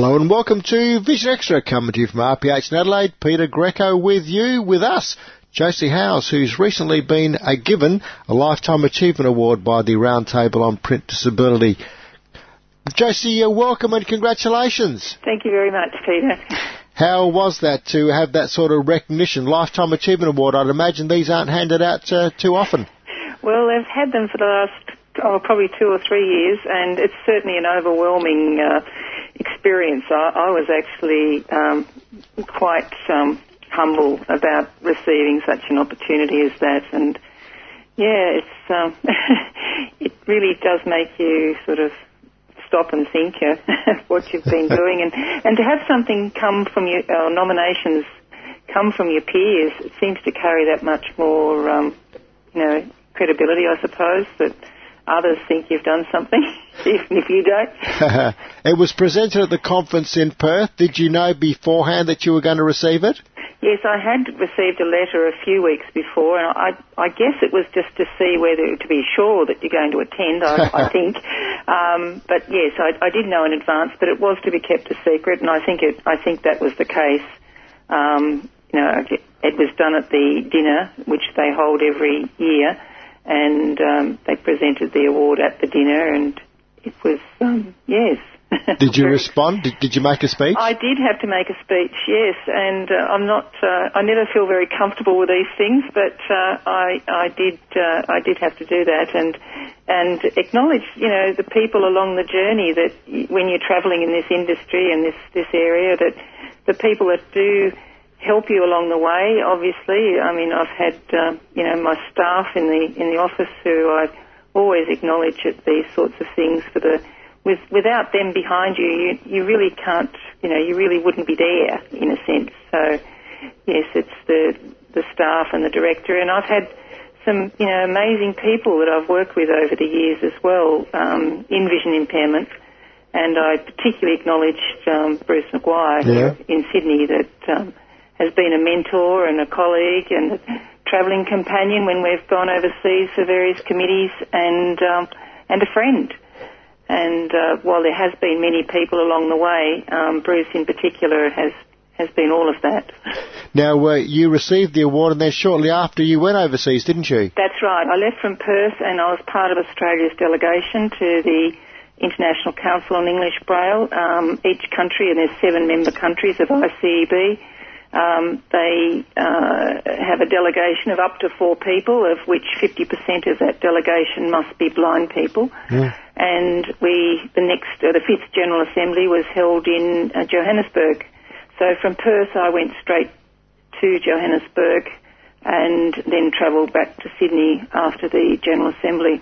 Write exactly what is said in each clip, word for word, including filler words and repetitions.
Hello and welcome to Vision Extra, coming to you from R P H in Adelaide. Peter Greco with you, with us, Josie Howes, who's recently been uh, given a Lifetime Achievement Award by the Roundtable on Print Disability. Josie, uh, welcome and congratulations. Thank you very much, Peter. How was that to have that sort of recognition, Lifetime Achievement Award? I'd imagine these aren't handed out uh, too often. Well, they've had them for the last oh, probably two or three years, and it's certainly an overwhelming uh, experience. I, I was actually um, quite um, humble about receiving such an opportunity as that, and yeah, it's um, it really does make you sort of stop and think uh, what you've been doing, and, and to have something come from your uh, nominations come from your peers, it seems to carry that much more, um, you know, credibility, I suppose, that others think you've done something, even if you don't. It was presented at the conference in Perth. Did you know beforehand that you were going to receive it? Yes, I had received a letter a few weeks before, and I, I guess it was just to see whether, to be sure that you're going to attend, I, I think. Um, but yes, I, I did know in advance, but it was to be kept a secret, and I think it, I think that was the case. Um, you know, it, it was done at the dinner, which they hold every year, and um, they presented the award at the dinner, and it was, um, yes. Did you respond? Did, did you make a speech? I did have to make a speech, yes, and uh, I'm not. Uh, I never feel very comfortable with these things, but uh, I, I did. Uh, I did have to do that, and and acknowledge, you know, the people along the journey that y- when you're travelling in this industry and this this area, that the people that do help you along the way. Obviously, I mean, I've had uh, you know my staff in the in the office who I always acknowledge at these sorts of things for the. With, without them behind you, you, you really can't, you know, you really wouldn't be there, in a sense. So, yes, it's the the staff and the director. And I've had some, you know, amazing people that I've worked with over the years as well, um, in vision impairment. And I particularly acknowledged um, Bruce Maguire yeah. in Sydney, that um, has been a mentor and a colleague and a travelling companion when we've gone overseas for various committees, and um, and a friend. And uh, while there has been many people along the way, um, Bruce in particular has, has been all of that. Now, uh, you received the award, and then shortly after you went overseas, didn't you? That's right. I left from Perth, and I was part of Australia's delegation to the International Council on English Braille. Um, each country, and there's seven member countries of I C E B, um, they uh, have a delegation of up to four people, of which fifty percent of that delegation must be blind people. Yeah. And we, the next, uh, the fifth General Assembly was held in uh, Johannesburg. So from Perth I went straight to Johannesburg and then travelled back to Sydney after the General Assembly.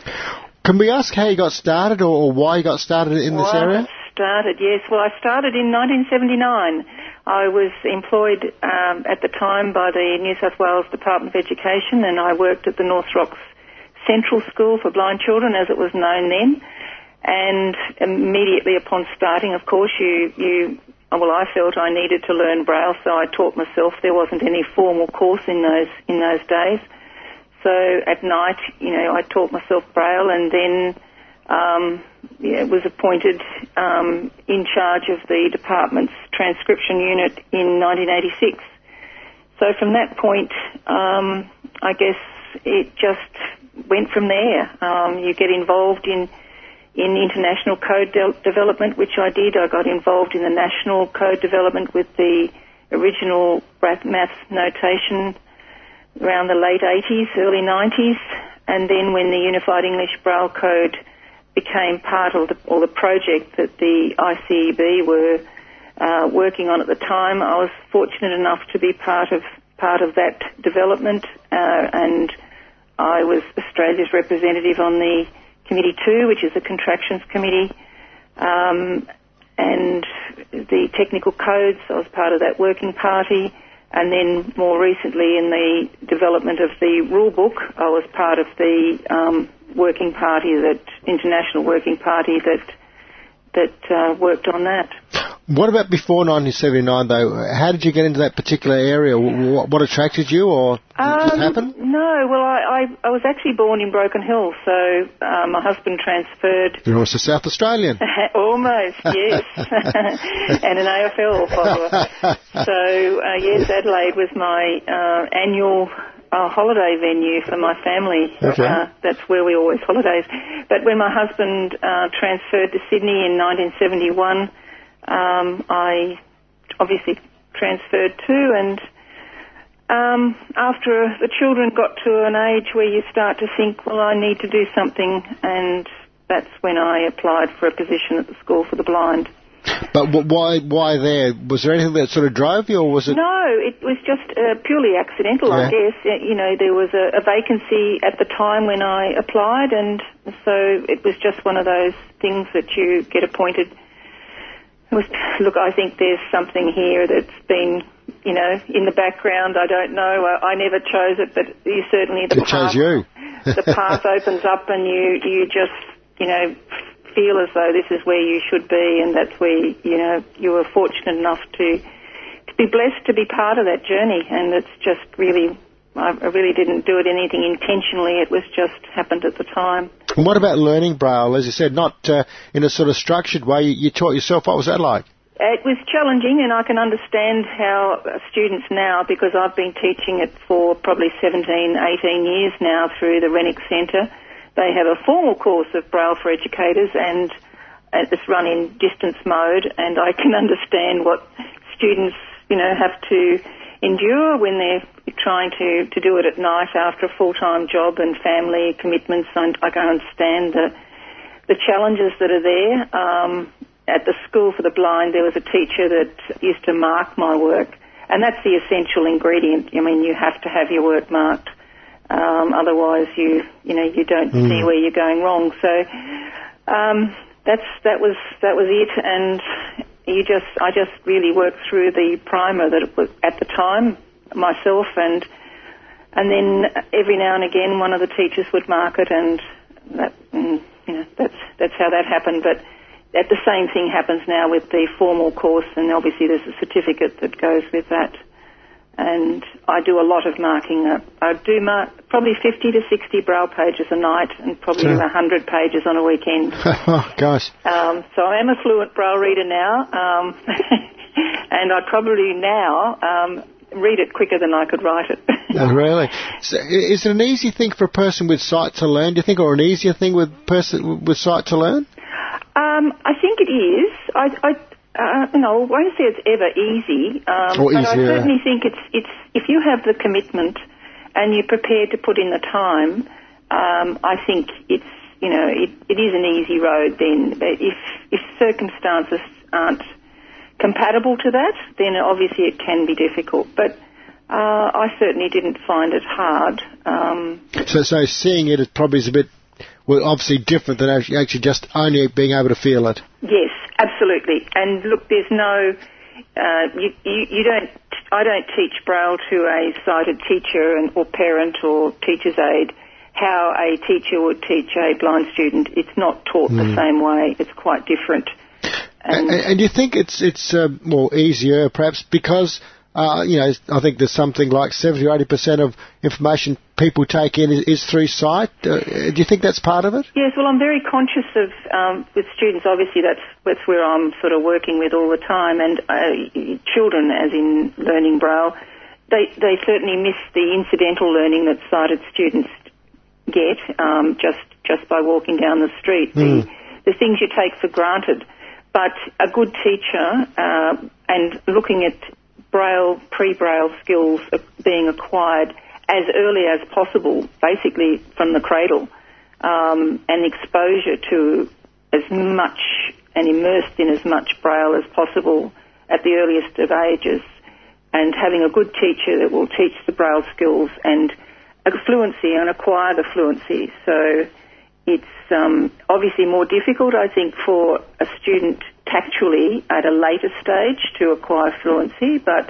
Can we ask how you got started, or why you got started in this well, area? I started, yes. Well, I started in nineteen seventy-nine. I was employed um, at the time by the New South Wales Department of Education, and I worked at the North Rocks Central School for Blind Children, as it was known then. And immediately upon starting, of course, you, you, well, I felt I needed to learn Braille, so I taught myself. There wasn't any formal course in those in those days. So at night, you know, I taught myself Braille, and then um, yeah, was appointed um, in charge of the department's transcription unit in nineteen eighty-six. So from that point, um, I guess it just went from there. Um, you get involved in in international code de- development, which I did. I got involved in the national code development with the original maths notation around the late eighties, early nineties, and then when the Unified English Braille Code became part of the, or the project that the I C E B were uh, working on at the time, I was fortunate enough to be part of part of that development, uh, and I was Australia's representative on the Committee two, which is the Contractions Committee, um, and the technical codes. I was part of that working party, and then more recently in the development of the rule book, I was part of the um, working party, that international working party that that uh, worked on that. What about before nineteen seventy-nine, though? How did you get into that particular area? What, what attracted you, or did um, it just happen? No, well, I, I, I was actually born in Broken Hill, so uh, my husband transferred... You're almost a South Australian. Almost, yes. And an A F L follower. So, uh, yes, Adelaide was my uh, annual... a holiday venue for my family. Okay. Uh, that's where we always holidays. But when my husband uh, transferred to Sydney in nineteen seventy-one, um, I obviously transferred too, and um, after the children got to an age where you start to think, well, I need to do something, and that's when I applied for a position at the School for the Blind. But why why there? Was there anything that sort of drove you, or was it... No, it was just uh, purely accidental, yeah. I guess. Uh, you know, there was a, a vacancy at the time when I applied, and so it was just one of those things that you get appointed. It was, look, I think there's something here that's been, you know, in the background. I don't know. I, I never chose it, but you certainly... The it path, chose you. The path opens up and you, you just, you know... feel as though this is where you should be, and that's where, you know, you were fortunate enough to to be blessed to be part of that journey. And it's just really, I really didn't do it anything intentionally. It was just happened at the time. And what about learning Braille? As you said, not uh, in a sort of structured way. You, you taught yourself. What was that like? It was challenging, and I can understand how students now, because I've been teaching it for probably seventeen, eighteen years now through the Rennick Centre. They have a formal course of Braille for educators, and it's run in distance mode, and I can understand what students, you know, have to endure when they're trying to, to do it at night after a full-time job and family commitments. And I can understand the, the challenges that are there. Um, at the School for the Blind, there was a teacher that used to mark my work, and that's the essential ingredient. I mean, you have to have your work marked. Um, otherwise, you you know you don't mm. see where you're going wrong. So um, that's that was that was it, and you just I just really worked through the primer that it was at the time myself, and and then every now and again one of the teachers would mark it, and that and, you know that's that's how that happened. But at the same thing happens now with the formal course, and obviously there's a certificate that goes with that. And I do a lot of marking. I do mark probably fifty to sixty Braille pages a night, and probably sure. one hundred pages on a weekend. Oh, gosh. Um, so I am a fluent Braille reader now, um, and I probably now um, read it quicker than I could write it. Oh, really? So is it an easy thing for a person with sight to learn, do you think, or an easier thing with a person with sight to learn? Um, I think it is. I... I Uh, no, I won't say it's ever easy, um, or but easier. I certainly think it's it's if you have the commitment and you're prepared to put in the time, um, I think it's you know it, it is an easy road. Then, but if if circumstances aren't compatible to that, then obviously it can be difficult. But uh, I certainly didn't find it hard. Um, so, so seeing it, it probably is a bit. Well, obviously different than actually, actually just only being able to feel it. Yes, absolutely. And look, there's no, uh, you, you, you don't, I don't teach Braille to a sighted teacher and, or parent or teacher's aide how a teacher would teach a blind student. It's not taught mm. the same way. It's quite different. And, and, and do you think it's it's uh, more easier, perhaps, because uh, you know I think there's something like seventy or eighty percent of information people take in is, is through sight. Uh, do you think that's part of it? Yes. Well, I'm very conscious of um, with students. Obviously, that's that's where I'm sort of working with all the time, and uh, children, as in learning Braille, they they certainly miss the incidental learning that sighted students get um, just just by walking down the street. Mm. The the things you take for granted. But a good teacher uh, and looking at Braille, pre-Braille skills being acquired as early as possible, basically from the cradle, um, and exposure to as much and immersed in as much Braille as possible at the earliest of ages, and having a good teacher that will teach the Braille skills and a fluency and acquire the fluency. So it's um, obviously more difficult, I think, for a student tactually at a later stage to acquire fluency, but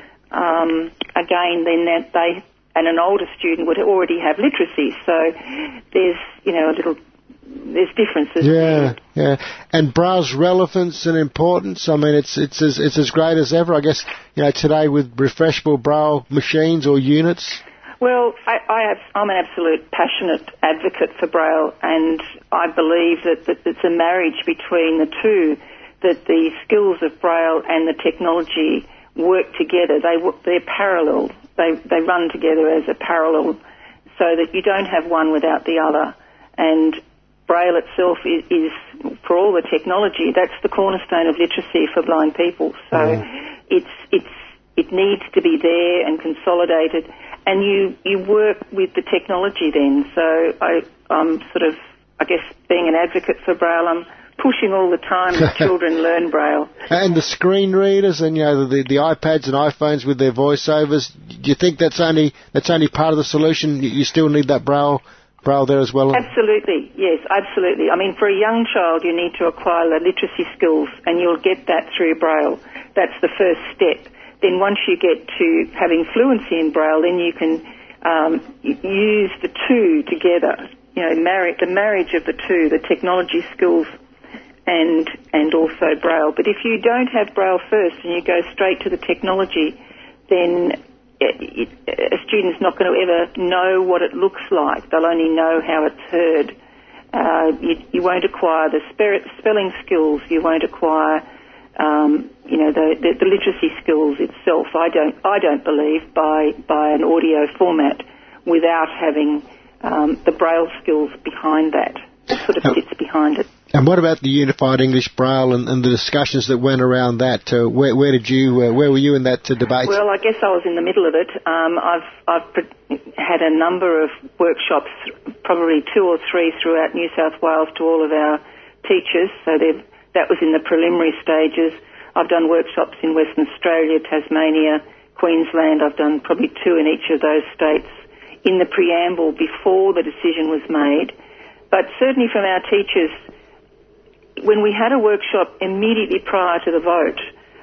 um, again, then that they and an older student would already have literacy. So there's, you know, a little there's differences. Yeah, yeah. And Braille's relevance and importance, I mean, it's it's as, it's as great as ever, I guess, you know, today with refreshable Braille machines or units. Well, I, I have, I'm an absolute passionate advocate for Braille, and I believe that, that it's a marriage between the two, that the skills of Braille and the technology work together. They, they're parallel. They, they run together as a parallel so that you don't have one without the other. And Braille itself is, is, for all the technology, that's the cornerstone of literacy for blind people. So mm. it's, it's, it needs to be there and consolidated, and you, you work with the technology then. So I, I'm sort of, I guess, being an advocate for Braille, I'm pushing all the time that children learn Braille. And the screen readers and, you know, the, the iPads and iPhones with their voiceovers, do you think that's only, that's only part of the solution? You still need that Braille Braille there as well? Absolutely, yes, absolutely. I mean, for a young child, you need to acquire the literacy skills, and you'll get that through Braille. That's the first step. Then once you get to having fluency in Braille, then you can um, use the two together. You know, marry, the marriage of the two, the technology skills and and also Braille. But if you don't have Braille first and you go straight to the technology, then It, it, a student's not going to ever know what it looks like. They'll only know how it's heard. Uh, you, you won't acquire the spe- spelling skills. You won't acquire, um, you know, the, the, the literacy skills itself. I don't, I don't believe by by an audio format without having um, the Braille skills behind that. It sort of sits behind it. And what about the Unified English Braille and, and the discussions that went around that? Uh, where, where did you, uh, where were you in that uh, debate? Well, I guess I was in the middle of it. Um, I've, I've had a number of workshops, probably two or three throughout New South Wales to all of our teachers. So that was in the preliminary stages. I've done workshops in Western Australia, Tasmania, Queensland. I've done probably two in each of those states in the preamble before the decision was made. But certainly from our teachers, when we had a workshop immediately prior to the vote,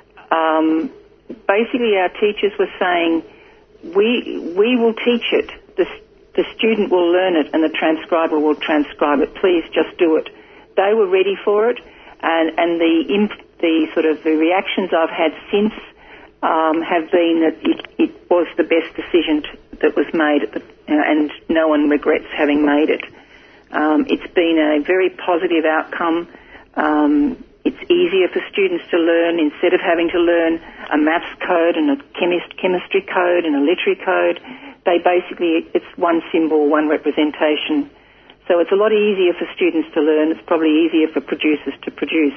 um, basically our teachers were saying, we we will teach it, the, the student will learn it, and the transcriber will transcribe it. Please just do it. They were ready for it, and, and the imp, the sort of the reactions I've had since um, have been that it, it was the best decision to, that was made, at the, uh, and no one regrets having made it. Um, it's been a very positive outcome. Um, it's easier for students to learn instead of having to learn a maths code and a chemist, chemistry code and a literary code. They basically, it's one symbol, one representation. So it's a lot easier for students to learn. It's probably easier for producers to produce.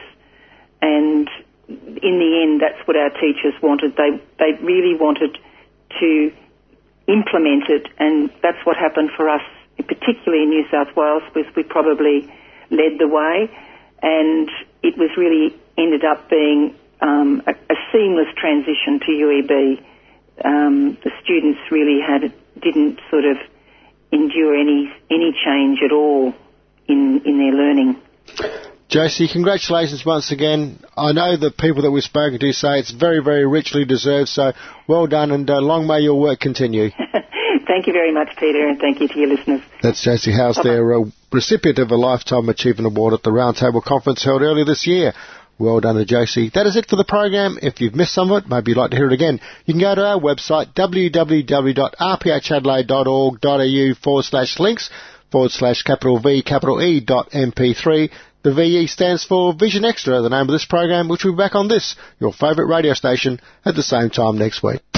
And in the end, that's what our teachers wanted. They, they really wanted to implement it, and that's what happened for us, particularly in New South Wales, was we probably led the way. And it was really ended up being um, a, a seamless transition to U E B. Um, the students really had didn't sort of endure any any change at all in in their learning. Josie, congratulations once again. I know the people that we've spoken to say it's very, very richly deserved, so well done, and uh, long may your work continue. Thank you very much, Peter, and thank you to your listeners. That's Josie Howes there, a recipient of a Lifetime Achievement Award at the Roundtable Conference held earlier this year. Well done to Josie. That is it for the program. If you've missed some of it, maybe you'd like to hear it again, you can go to our website, www.rphadelaide.org.au forward slash links forward slash capital V capital E dot M P three. The V E stands for Vision Extra, the name of this program, which will be back on this, your favourite radio station, at the same time next week.